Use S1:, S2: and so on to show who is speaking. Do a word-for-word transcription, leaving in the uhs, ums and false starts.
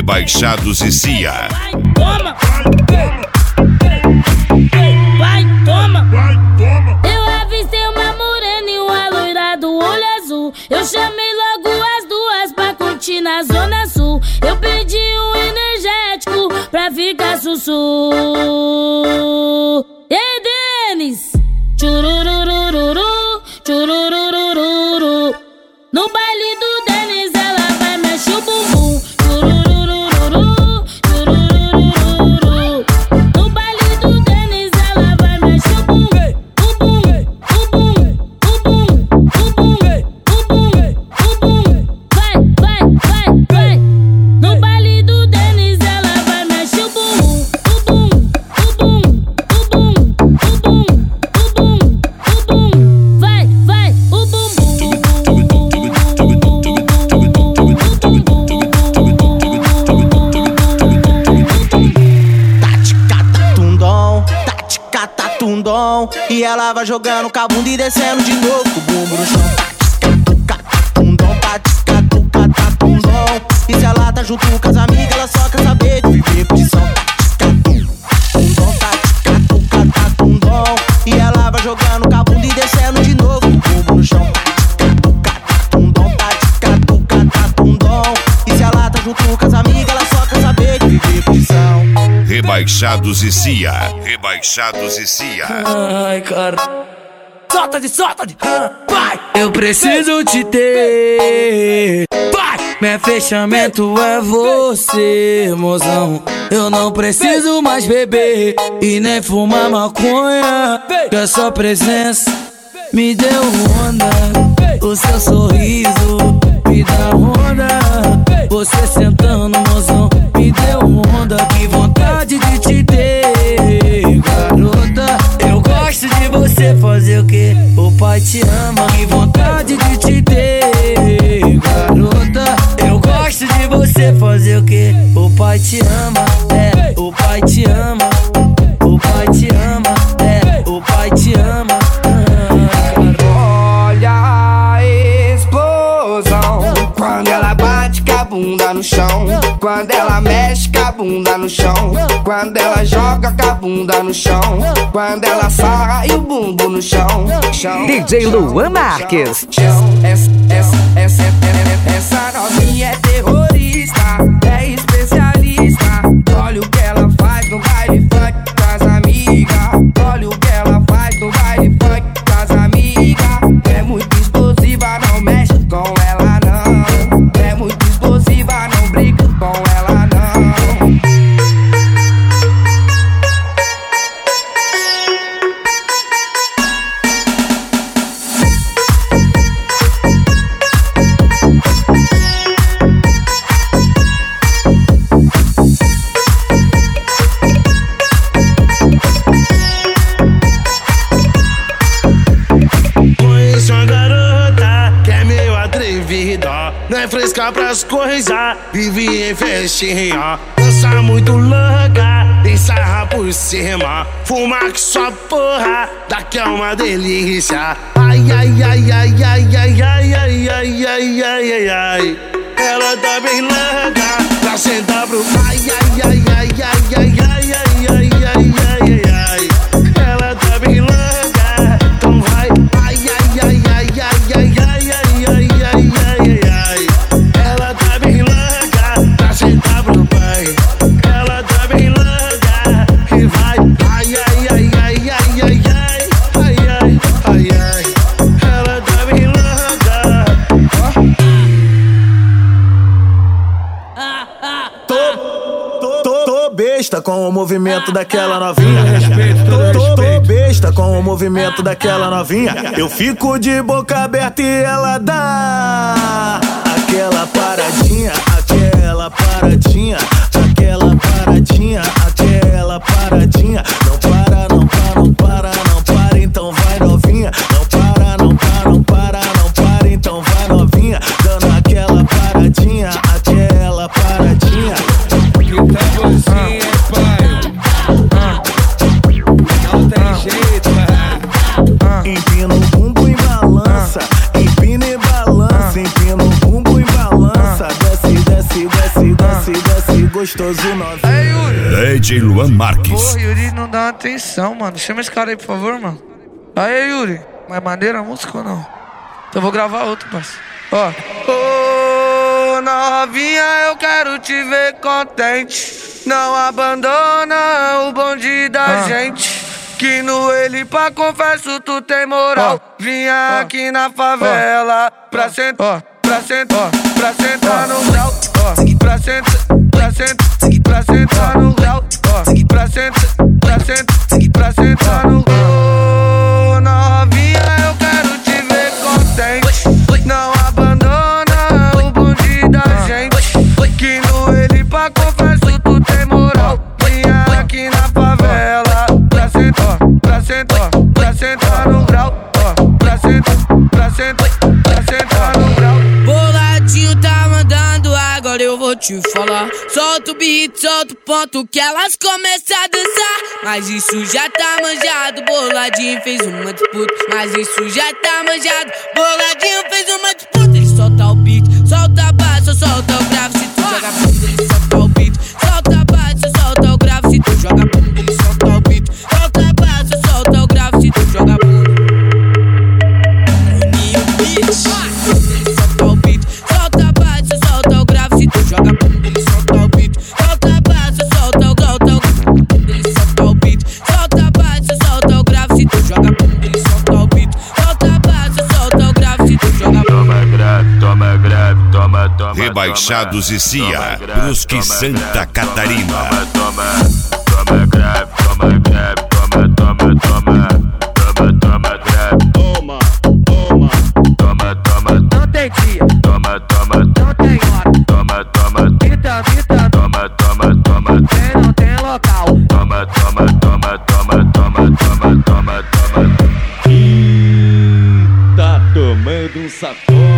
S1: Rebaixados e Cia.
S2: Toma, vai, toma. Eu avistei uma morena e uma loira do olho azul. Eu chamei logo as duas pra curtir na Zona Sul. Eu pedi um energético pra ficar sussu. E aí, Denis? Tchururururu, tchururururu. No baile do Denis ela vai mexer o bumbum. Tchururururu, tchururururu. No baile do Denis ela vai mexer o bumbum. O bumbum, o bumbum, o bumbum, o bumbum, o bumbum, o bumbum. Vai, vai, vai, vai. No baile do Denis ela vai mexer o bumbum. O bumbum, o bumbum, o bumbum, o bumbum, o bumbum, o bumbum. Vai, vai, o bumbum.
S3: Tundom, e ela vai jogando com a bunda e descendo de novo com o bumbum no chão. Tundom, tundom. E se ela tá junto com as amigas, ela só quer saber de viver condição. Tundom, tundom. E ela vai jogando com a bunda e descendo de novo com o bumbum no chão. Tundom, tundom. E se ela tá junto com as amigas, ela só quer saber de viver condição.
S1: Rebaixados e Cia. Rebaixados e Cia.
S4: Ai, cara. Solta de, solta de. Vai! Eu preciso te ter. Vai! Meu fechamento é você, mozão. Eu não preciso mais beber e nem fumar maconha. Que a sua presença me deu onda. O seu sorriso me dá onda. Você sentando, mozão, me deu onda. Que vontade de te ter, garota. Eu gosto de você fazer o que o pai te ama. Que vontade de te ter, garota. Eu gosto de você fazer o que o pai te ama. É, o pai te ama. O pai te ama. É, o pai te ama.
S5: Olha a explosão quando ela bate com a bunda no chão. Quando ela mexe com a bunda no chão. Quando ela joga com a bunda no chão. Quando ela sarra e o bumbum no chão, chão.
S6: D J Luan Marques.
S5: Essa, essa, essa, essa novinha é terrorista, é especialista. Olha o que ela faz no baile funk com as amigas. Olha o que ela faz no baile funk com as amigas. É muito explosiva, não mexe com ela não. É muito explosiva, não brinca com ela não.
S7: Conheço uma garota que é meio atrevida, não é fresca pras coisas, vive em festinha. Dança muito louca, tem sarra por cima. Fuma que sua porra, daqui é uma delícia. Ai, ai, ai, ai, ai, ai, ai, ai, ai, ai, ai, ai, ai. Ela tá bem louca, pra sentar pro ai, ai, ai, ai, ai, ai, ai, ai, ai, ai, ai, ai, ai. Ela tá bem louca, então vai. Ai, ai, ai, ai, ai, ai, ai, ai, ai, ai, ai, ai. Ela tá bem louca, pra sentar pro pai. Ela tá bem louca e vai. Ai, ai, ai, ai, ai, ai, ai, ai, ai, ai, ai. Ela tá bem louca.
S3: Tô, tô, tô, tô besta com o movimento daquela novinha. Tô, tô, tô besta com o movimento daquela novinha. Eu fico de boca aberta e ela dá aquela paradinha, aquela paradinha, aquela paradinha, aquela paradinha. Não para, não para, não para, não para, então vai novinha. Não para, não para, não para, não para, então vai novinha. Dando aquela paradinha, aquela paradinha. Empina o bumbum e balança, empina e balança, empina o bumbum e balança. Desce, desce, desce, desce, desce, gostoso novinha.
S5: Aí, Yuri.
S1: D J Luan Marques.
S5: Porra, Yuri não dá atenção, mano. Chama esse cara aí, por favor, mano. Aí, Yuri. Mais maneira a música ou não? Então eu vou gravar outro, parceiro. Ó. Ô, novinha, eu quero te ver contente. Não abandona o bonde da ah. gente. Que no ele pra confesso tu tem moral. Oh. Vinha oh. aqui na favela oh. pra sentar, oh. pra sentar, oh. pra sentar oh. no grau. Oh. Pra sentar, pra sentar, pra sentar no grau. Oh. Pra sentar, pra sentar, pra sentar no grau. Oh, novinha, eu quero te ver contente. Não abandona o bonde da gente. Que no ele pra confesso tu tem moral. Vinha aqui na favela pra sentar, pra sentar, pra sentar no grau. Pra sentar, pra sentar, pra sentar no grau.
S4: Boladinho tá mandando, agora eu vou te falar. Solta o beat, solta o ponto que elas começam a dançar. Mas isso já tá manjado, Boladinho fez uma disputa. Mas isso já tá manjado, Boladinho fez uma disputa. Ele solta o beat, solta a baixo, solta o grave. Se tu joga bunda, ele solta o beat. Solta a baixo, solta o grave. Se tu joga bunda, ele solta o beat. Solta a baixo, solta o grave. Se tu joga bunda. Juninho Beat. Ele solta o beat, solta a baixo, solta o grave. Se tu joga bunda, ele solta o beat. Solta a baixo, solta o grave. Ele solta o beat, solta a baixo, solta o grave. Se tu joga bunda, ele solta o beat. Solta a baixo, solta o grave. Se tu joga bunda.
S8: Toma grave, toma grave, toma, toma.
S1: Rebaixados e Cia, Brusque, Santa Catarina.
S8: Toma, toma grave, toma grave, toma, toma, toma. Toma, toma grave.
S7: Toma, toma,
S8: toma, toma.
S5: Não tem dia,
S8: Toma, toma,
S5: não tem hora.
S8: toma, toma.
S5: Grita, grita,
S8: Toma, toma, toma.
S5: tem, não tem local.
S8: Toma, toma, toma, toma, toma, toma, toma, toma.
S7: tá tomando um sacode.